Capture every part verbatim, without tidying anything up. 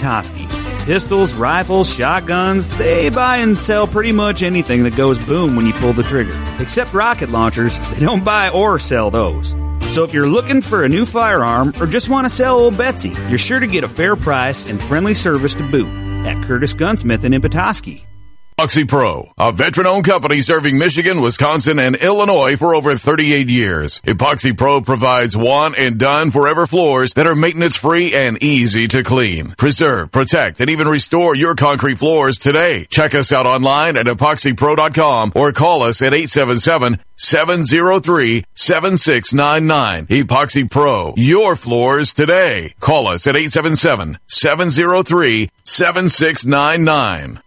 Petoskey. Pistols, rifles, shotguns, they buy and sell pretty much anything that goes boom when you pull the trigger. Except rocket launchers, they don't buy or sell those. So if you're looking for a new firearm or just want to sell old Betsy, you're sure to get a fair price and friendly service to boot at Curtis Gunsmith in Petoskey. Epoxy Pro, a veteran-owned company serving Michigan, Wisconsin, and Illinois for over thirty-eight years. Epoxy Pro provides one and done forever floors that are maintenance-free and easy to clean. Preserve, protect, and even restore your concrete floors today. Check us out online at epoxy pro dot com or call us at eight seven seven, seven zero three, seven six nine nine. Epoxy Pro, your floors today. Call us at eight seven seven, seven zero three, seven six nine nine.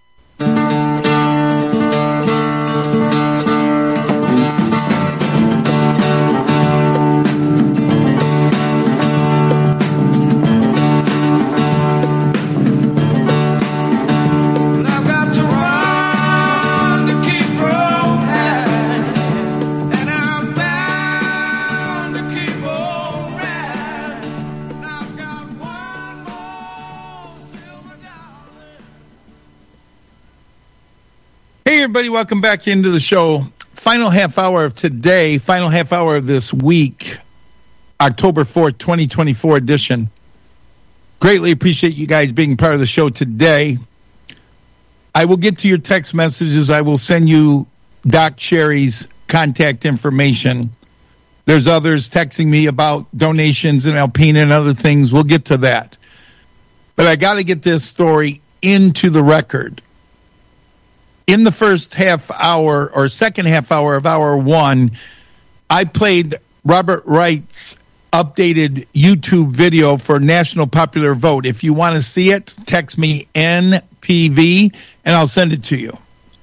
Everybody, welcome back into the show. Final half hour of today, final half hour of this week, October fourth, twenty twenty-four edition. Greatly appreciate you guys being part of the show today. I will get to your text messages. I will send you Doc Sherry's contact information. There's others texting me about donations and Alpena and other things. We'll get to that. But I got to get this story into the record. In the first half hour or second half hour of hour one, I played Robert Wright's updated YouTube video for National Popular Vote. If you want to see it, text me N P V and I'll send it to you.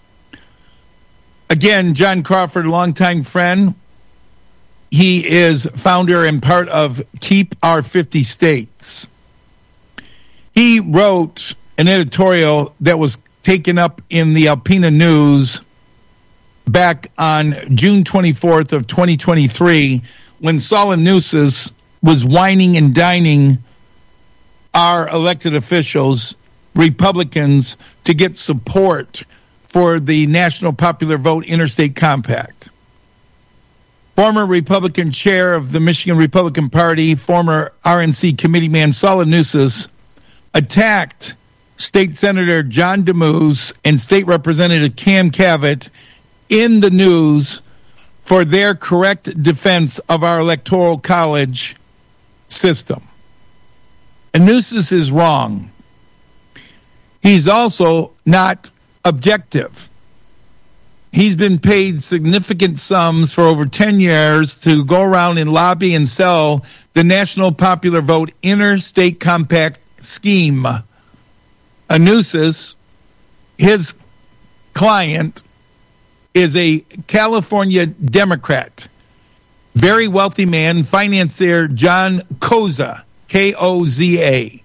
Again, John Crawford, longtime friend. He is founder and part of Keep Our fifty States. He wrote an editorial that was taken up in the Alpena News back on June twenty-fourth of twenty twenty-three when Solonusis was whining and dining our elected officials, Republicans, to get support for the National Popular Vote Interstate Compact. Former Republican chair of the Michigan Republican Party, former R N C committeeman Solonusis, attacked State Senator John DeMuse and State Representative Cam Cavett in the news for their correct defense of our electoral college system. And Nusis is wrong. He's also not objective. He's been paid significant sums for over ten years to go around and lobby and sell the National Popular Vote Interstate Compact scheme. Anusis, his client, is a California Democrat, very wealthy man, financier John Koza, K O Z A.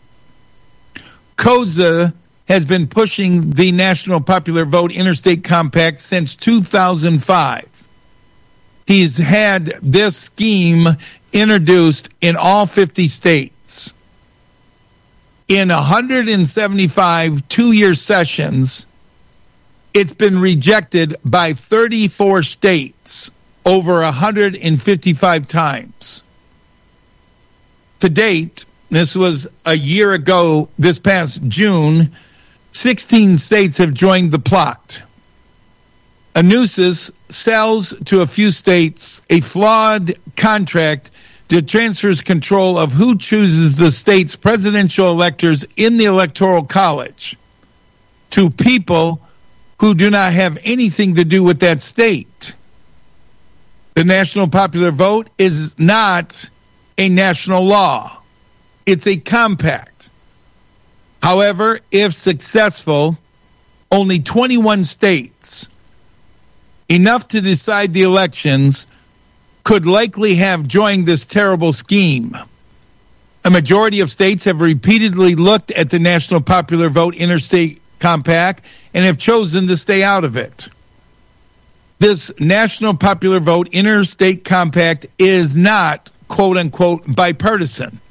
Koza has been pushing the National Popular Vote Interstate Compact since two thousand five. He's had this scheme introduced in all fifty states. In one hundred seventy-five two-year sessions, it's been rejected by thirty-four states over one hundred fifty-five times. To date, this was a year ago, this past June, sixteen states have joined the plot. Anusis sells to a few states a flawed contract that transfers control of who chooses the state's presidential electors in the Electoral College to people who do not have anything to do with that state. The National Popular Vote is not a national law. It's a compact. However, if successful, only twenty-one states, enough to decide the elections, could likely have joined this terrible scheme. A majority of states have repeatedly looked at the National Popular Vote Interstate Compact and have chosen to stay out of it. This National Popular Vote Interstate Compact is not, quote-unquote, bipartisan.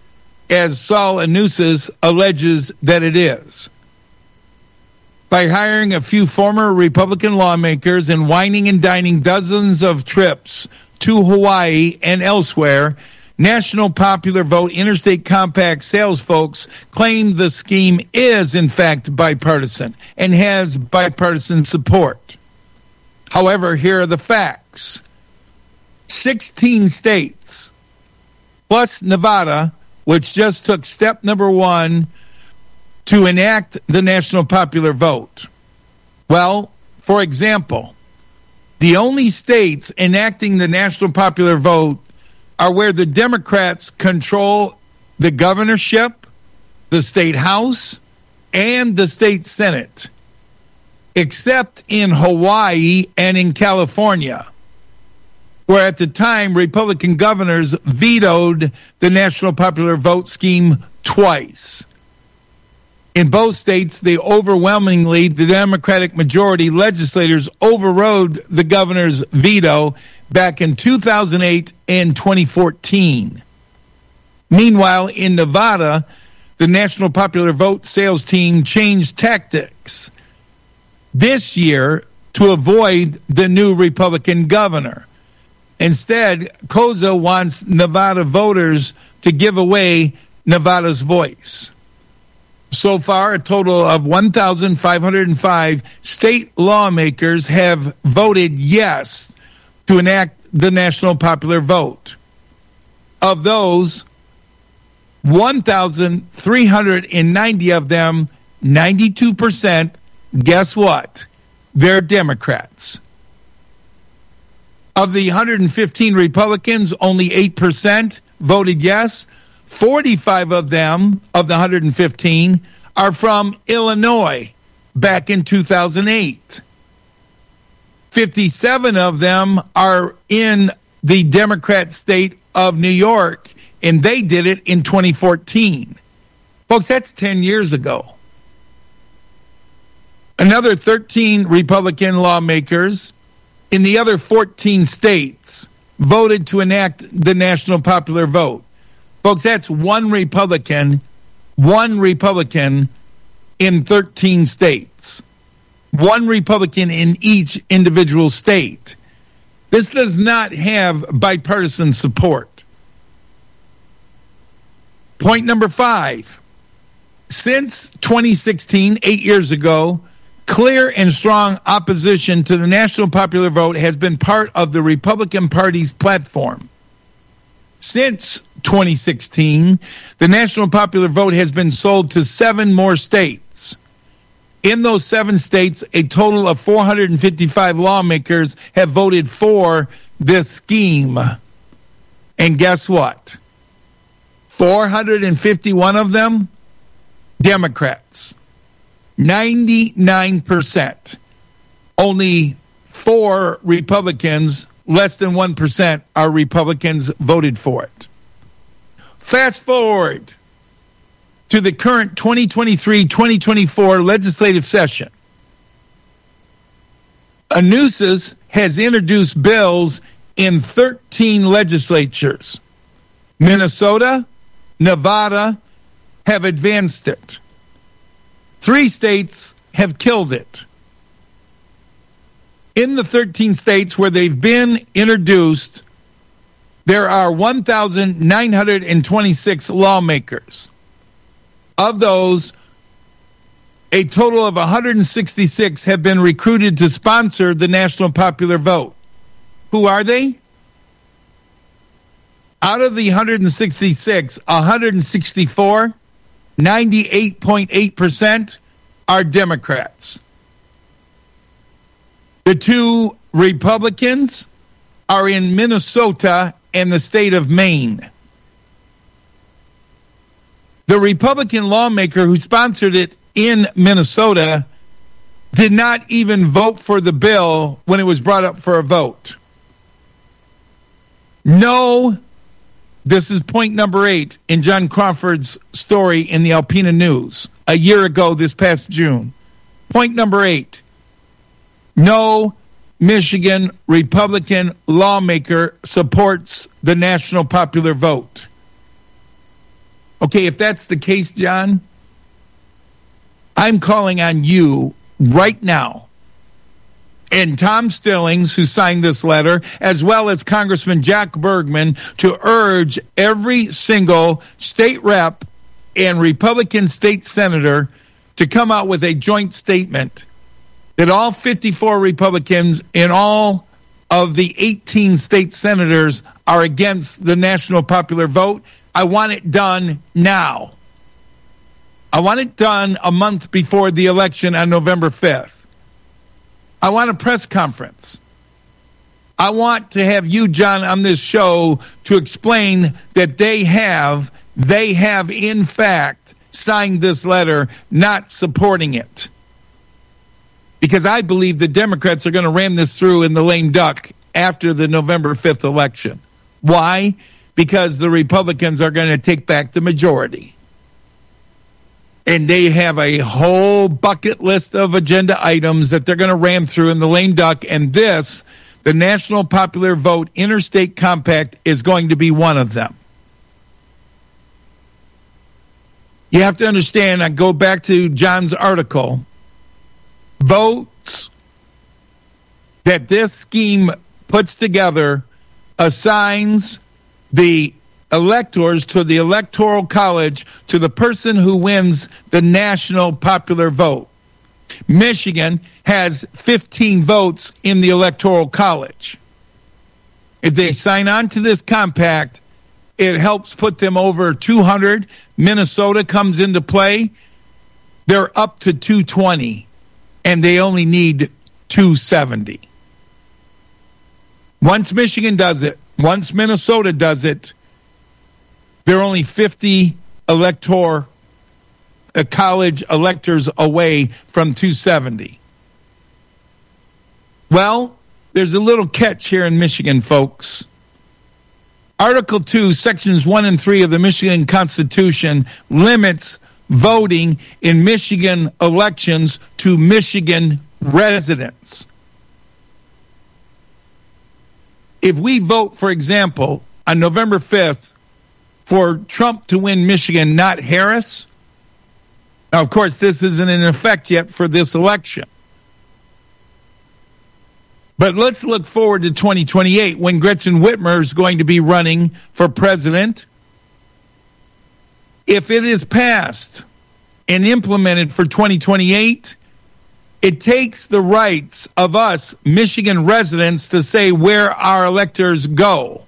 as Saul Anusas alleges that it is. By hiring a few former Republican lawmakers and whining and dining dozens of trips to Hawaii and elsewhere, National Popular Vote Interstate Compact sales folks claim the scheme is, in fact, bipartisan and has bipartisan support. However, here are the facts. sixteen states, plus Nevada, which just took step number one to enact the National Popular Vote. Well, for example, the only states enacting the National Popular Vote are where the Democrats control the governorship, the state house, and the state senate, except in Hawaii and in California, where at the time Republican governors vetoed the National Popular Vote scheme twice. In both states, they overwhelmingly, the Democratic majority legislators overrode the governor's veto back in two thousand eight and twenty fourteen. Meanwhile, in Nevada, the National Popular Vote sales team changed tactics this year to avoid the new Republican governor. Instead, Koza wants Nevada voters to give away Nevada's voice. So far, a total of one thousand five hundred five state lawmakers have voted yes to enact the National Popular Vote. Of those, one thousand three hundred ninety of them, ninety-two percent, guess what? They're Democrats. Of the one hundred fifteen Republicans, only eight percent voted yes. forty-five of them, of the one hundred fifteen, are from Illinois back in two thousand eight. fifty-seven of them are in the Democrat state of New York, and they did it in twenty fourteen. Folks, that's ten years ago. Another thirteen Republican lawmakers in the other fourteen states voted to enact the National Popular Vote. Folks, that's one Republican, one Republican in thirteen states. One Republican in each individual state. This does not have bipartisan support. Point number five. Since twenty sixteen, eight years ago, clear and strong opposition to the National Popular Vote has been part of the Republican Party's platform. Since twenty sixteen, the National Popular Vote has been sold to seven more states. In those seven states, a total of four hundred fifty-five lawmakers have voted for this scheme. And guess what? four hundred fifty-one of them, Democrats. ninety-nine percent. Only four Republicans, less than one percent, are Republicans voted for it. Fast forward to the current twenty twenty-three twenty twenty-four legislative session. Anusas has introduced bills in thirteen legislatures. Minnesota, Nevada have advanced it. Three states have killed it. In the thirteen states where they've been introduced, there are one thousand nine hundred twenty-six lawmakers. Of those, a total of one hundred sixty-six have been recruited to sponsor the National Popular Vote. Who are they? Out of the one hundred sixty-six, one hundred sixty-four, ninety-eight point eight percent, are Democrats. The two Republicans are in Minnesota and the state of Maine. The Republican lawmaker who sponsored it in Minnesota did not even vote for the bill when it was brought up for a vote. No, this is point number eight in John Crawford's story in the Alpena News a year ago this past June. Point number eight. No Michigan Republican lawmaker supports the National Popular Vote. Okay, if that's the case, John, I'm calling on you right now, and Tom Stillings, who signed this letter, as well as Congressman Jack Bergman, to urge every single state rep and Republican state senator to come out with a joint statement that all fifty-four Republicans and all of the eighteen state senators are against the national popular vote. I want it done now. I want it done a month before the election on November fifth. I want a press conference. I want to have you, John, on this show to explain that they have, they have in fact signed this letter, not supporting it. Because I believe the Democrats are going to ram this through in the lame duck after the November fifth election. Why? Because the Republicans are going to take back the majority. And they have a whole bucket list of agenda items that they're going to ram through in the lame duck. And this, the National Popular Vote Interstate Compact, is going to be one of them. You have to understand, I go back to John's article, votes that this scheme puts together assigns the electors to the Electoral College to the person who wins the national popular vote. Michigan has fifteen votes in the Electoral College. If they sign on to this compact, it helps put them over two hundred. Minnesota comes into play. They're up to two twenty, and they only need two seventy. Once Michigan does it, once Minnesota does it, they're only fifty elector, uh, college electors away from two seventy. Well, there's a little catch here in Michigan, folks. Article two, Sections one and three of the Michigan Constitution limits voting in Michigan elections to Michigan residents. If we vote, for example, on November fifth for Trump to win Michigan, not Harris, now, of course, this isn't in effect yet for this election. But let's look forward to twenty twenty-eight when Gretchen Whitmer is going to be running for president. If it is passed and implemented for twenty twenty-eight, it takes the rights of us Michigan residents to say where our electors go.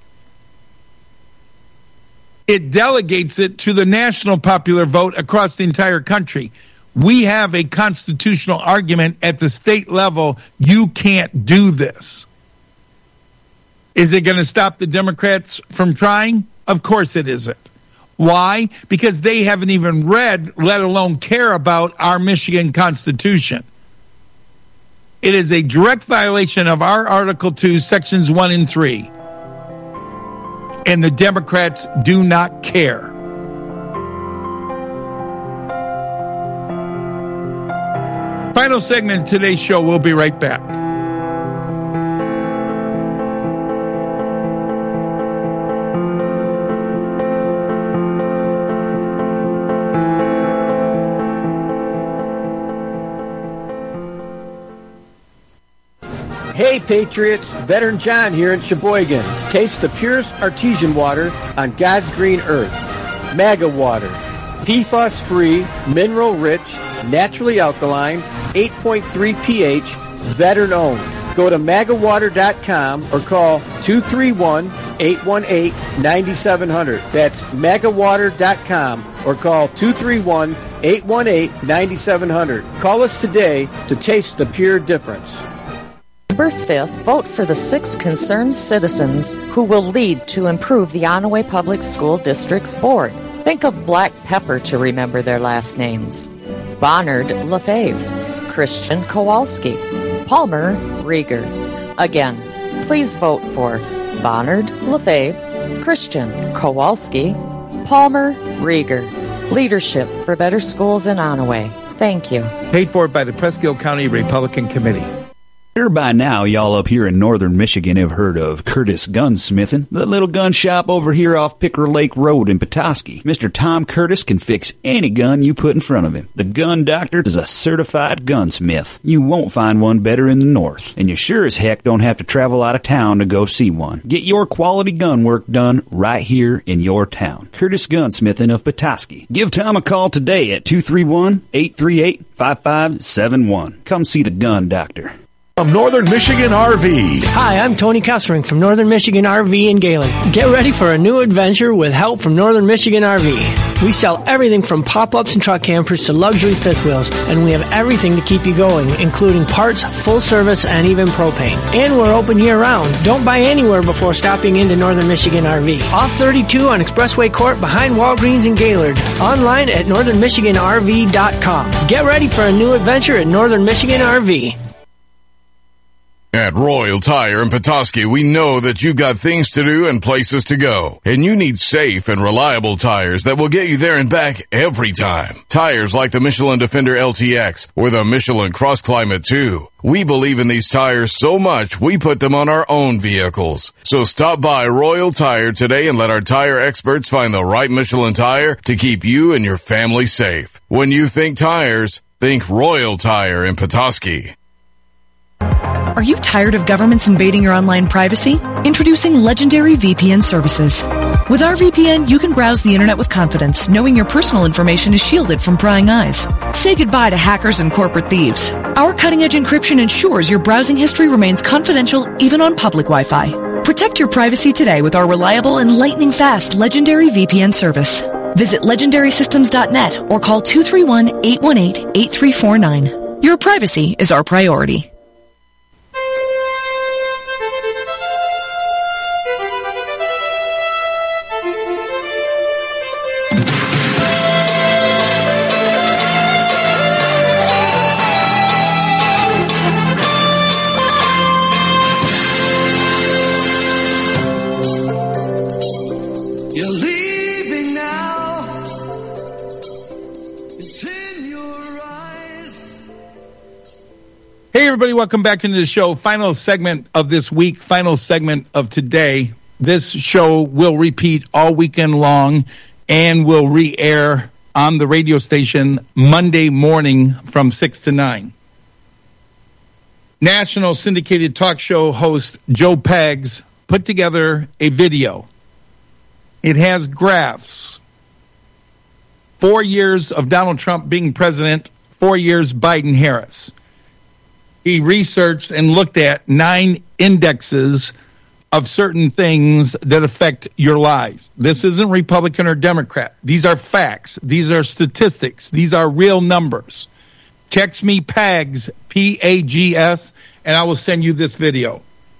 It delegates it to the national popular vote across the entire country. We have a constitutional argument at the state level. You can't do this. Is it going to stop the Democrats from trying? Of course it isn't. Why? Because they haven't even read, let alone care about, our Michigan Constitution. It is a direct violation of our Article two, Sections one and three. And the Democrats do not care. Final segment of today's show. We'll be right back. Hey Patriots, Veteran John here in Sheboygan. Taste the purest artesian water on God's green earth. MAGA water. P FAS-free, mineral-rich, naturally alkaline, eight point three pH, veteran-owned. Go to maga water dot com or call two three one, eight one eight, nine seven zero zero. That's maga water dot com or call two three one, eight one eight, nine seven zero zero. Call us today to taste the pure difference. November fifth, vote for the six concerned citizens who will lead to improve the Onaway Public School District's board. Think of black pepper to remember their last names. Bonard Lefebvre, Christian Kowalski, Palmer Rieger. Again, please vote for Bonard Lefebvre, Christian Kowalski, Palmer Rieger. Leadership for better schools in Onaway. Thank you. Paid for by the Presque Isle County Republican Committee. Sure, by now, y'all up here in northern Michigan have heard of Curtis Gunsmithing, the little gun shop over here off Picker Lake Road in Petoskey. Mister Tom Curtis can fix any gun you put in front of him. The Gun Doctor is a certified gunsmith. You won't find one better in the north, and you sure as heck don't have to travel out of town to go see one. Get your quality gun work done right here in your town. Curtis Gunsmithing of Petoskey. Give Tom a call today at two three one, eight three eight, five five seven one. Come see the Gun Doctor. From Northern Michigan R V. Hi, I'm Tony Kessering from Northern Michigan R V in Gaylord. Get ready for a new adventure with help from Northern Michigan R V. We sell everything from pop-ups and truck campers to luxury fifth wheels, and we have everything to keep you going, including parts, full service, and even propane. And we're open year-round. Don't buy anywhere before stopping into Northern Michigan R V. Off thirty-two on Expressway Court behind Walgreens in Gaylord. Online at northern michigan r v dot com. Get ready for a new adventure at Northern Michigan R V. At Royal Tire in Petoskey, we know that you've got things to do and places to go, and you need safe and reliable tires that will get you there and back every time. Tires like the Michelin Defender L T X or the Michelin Cross Climate two. We believe in these tires so much, we put them on our own vehicles. So stop by Royal Tire today and let our tire experts find the right Michelin tire to keep you and your family safe. When you think tires, think Royal Tire in Petoskey. Are you tired of governments invading your online privacy? Introducing Legendary V P N services. With our V P N, you can browse the internet with confidence, knowing your personal information is shielded from prying eyes. Say goodbye to hackers and corporate thieves. Our cutting-edge encryption ensures your browsing history remains confidential even on public Wi-Fi. Protect your privacy today with our reliable and lightning-fast Legendary V P N service. Visit legendary systems dot net or call two three one, eight one eight, eight three four nine. Your privacy is our priority. Hey, everybody, welcome back into the show. Final segment of this week, final segment of today. This show will repeat all weekend long and will re-air on the radio station Monday morning from six to nine. National syndicated talk show host Joe Pags put together a video. It has graphs. Four years of Donald Trump being president, four years Biden-Harris. He researched and looked at nine indexes of certain things that affect your lives. This isn't Republican or Democrat. These are facts. These are statistics. These are real numbers. Text me PAGS, P A G S, and I will send you this video.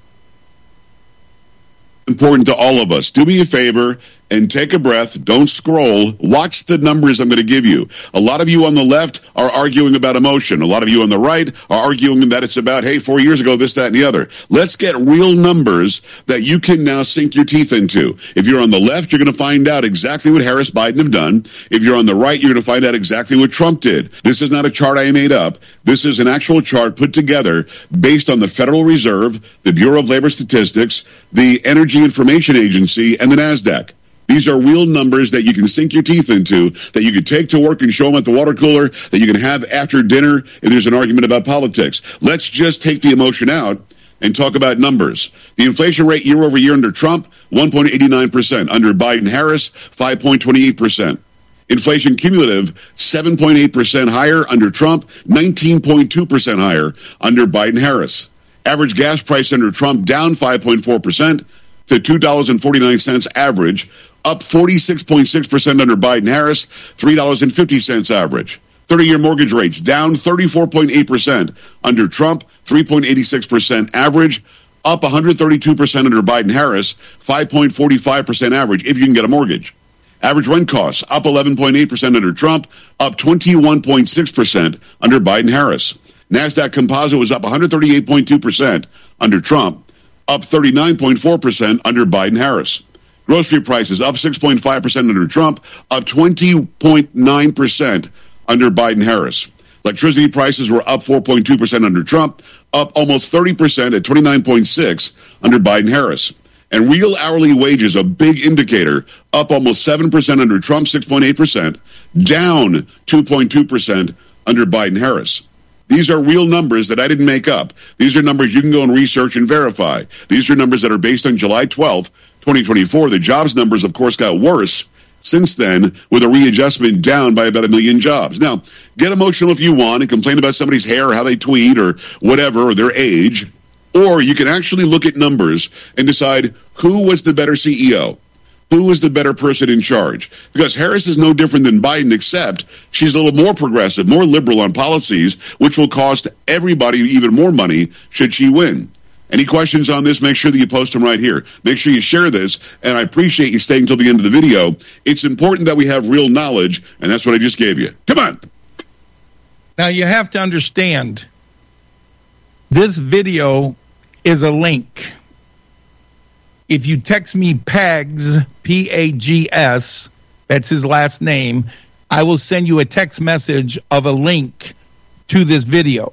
Important to all of us. Do me a favor and take a breath. Don't scroll. Watch the numbers I'm going to give you. A lot of you on the left are arguing about emotion. A lot of you on the right are arguing that it's about, hey, four years ago, this, that, and the other. Let's get real numbers that you can now sink your teeth into. If you're on the left, you're going to find out exactly what Harris, Biden have done. If you're on the right, you're going to find out exactly what Trump did. This is not a chart I made up. This is an actual chart put together based on the Federal Reserve, the Bureau of Labor Statistics, the Energy Information Agency, and the NASDAQ. These are real numbers that you can sink your teeth into, that you can take to work and show them at the water cooler, that you can have after dinner if there's an argument about politics. Let's just take the emotion out and talk about numbers. The inflation rate year over year under Trump, one point eight nine percent. Under Biden-Harris, five point two eight percent. Inflation cumulative, seven point eight percent higher under Trump, nineteen point two percent higher under Biden-Harris. Average gas price under Trump down five point four percent to two dollars and forty-nine cents average. Up forty-six point six percent under Biden-Harris, three dollars and fifty cents average. thirty-year mortgage rates down thirty-four point eight percent under Trump, three point eight six percent average. Up one hundred thirty-two percent under Biden-Harris, five point four five percent average if you can get a mortgage. Average rent costs up eleven point eight percent under Trump, up twenty-one point six percent under Biden-Harris. NASDAQ Composite was up one hundred thirty-eight point two percent under Trump, up thirty-nine point four percent under Biden-Harris. Grocery prices up six point five percent under Trump, up twenty point nine percent under Biden-Harris. Electricity prices were up four point two percent under Trump, up almost thirty percent at twenty-nine point six under Biden-Harris. And real hourly wages, a big indicator, up almost seven percent under Trump, six point eight percent, down two point two percent under Biden-Harris. These are real numbers that I didn't make up. These are numbers you can go and research and verify. These are numbers that are based on July twelfth, twenty twenty-four. The jobs numbers, of course, got worse since then, with a readjustment down by about a million jobs. Now, get emotional if you want and complain about somebody's hair or how they tweet or whatever, or their age. Or you can actually look at numbers and decide who was the better C E O, who was the better person in charge. Because Harris is no different than Biden, except she's a little more progressive, more liberal on policies, which will cost everybody even more money should she win. Any questions on this, make sure that you post them right here. Make sure you share this, and I appreciate you staying until the end of the video. It's important that we have real knowledge, and that's what I just gave you. Come on. Now, you have to understand, this video is a link. If you text me Pags, P A G S, that's his last name, I will send you a text message of a link to this video.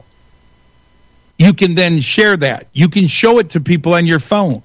You can then share that. You can show it to people on your phone.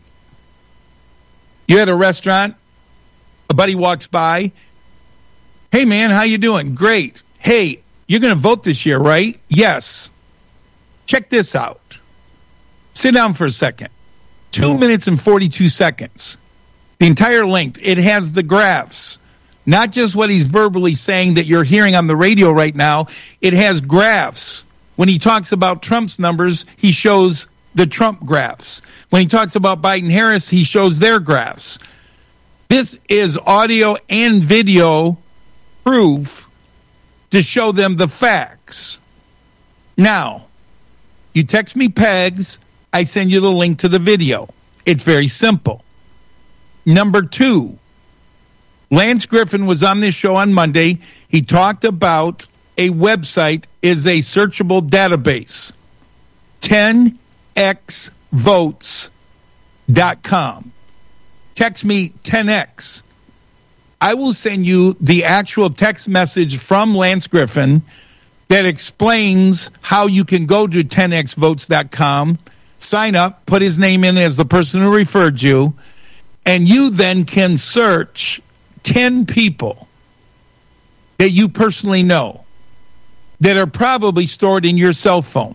You're at a restaurant, a buddy walks by. Hey, man, how you doing? Great. Hey, you're going to vote this year, right? Yes. Check this out. Sit down for a second. Two minutes and forty-two seconds. The entire length. It has the graphs. Not just what he's verbally saying that you're hearing on the radio right now. It has graphs. When he talks about Trump's numbers, he shows the Trump graphs. When he talks about Biden-Harris, he shows their graphs. This is audio and video proof to show them the facts. Now, you text me Pegs, I send you the link to the video. It's very simple. Number two, Lance Griffin was on this show on Monday. He talked about a website is a searchable database, ten x votes dot com. Text me ten X. I will send you the actual text message from Lance Griffin that explains how you can go to ten x votes dot com, sign up, put his name in as the person who referred you, and you then can search ten people that you personally know that are probably stored in your cell phone.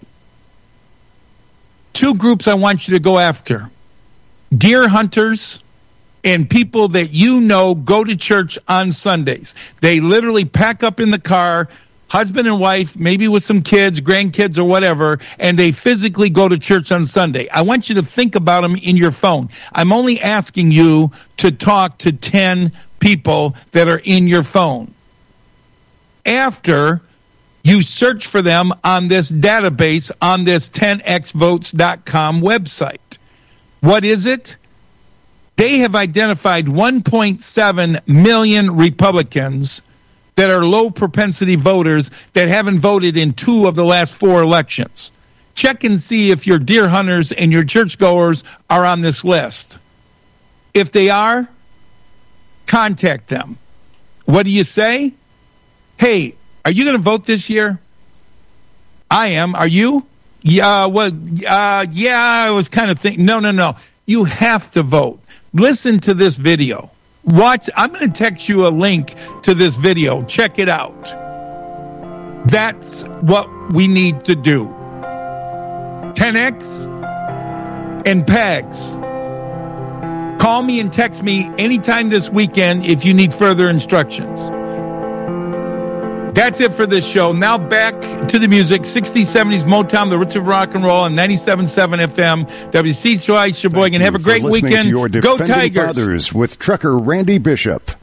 Two groups I want you to go after. Deer hunters and people that you know go to church on Sundays. They literally pack up in the car, husband and wife, maybe with some kids, grandkids or whatever, and they physically go to church on Sunday. I want you to think about them in your phone. I'm only asking you to talk to ten people that are in your phone. After you search for them on this database on this ten x votes dot com website. What is it? They have identified one point seven million Republicans that are low propensity voters that haven't voted in two of the last four elections. Check and see if your deer hunters and your churchgoers are on this list. If they are, contact them. What do you say? Hey, are you going to vote this year? I am. Are you? Yeah, well, uh, yeah, I was kind of thinking. No, no, no. You have to vote. Listen to this video. Watch. I'm going to text you a link to this video. Check it out. That's what we need to do. ten X and Pags. Call me and text me anytime this weekend if you need further instructions. That's it for this show. Now back to the music. sixties, seventies, Motown, the roots of rock and roll on ninety-seven point seven F M. W C H Y, Sheboygan. Have a great weekend. To your Go Defending Tigers. Fathers with trucker Randy Bishop.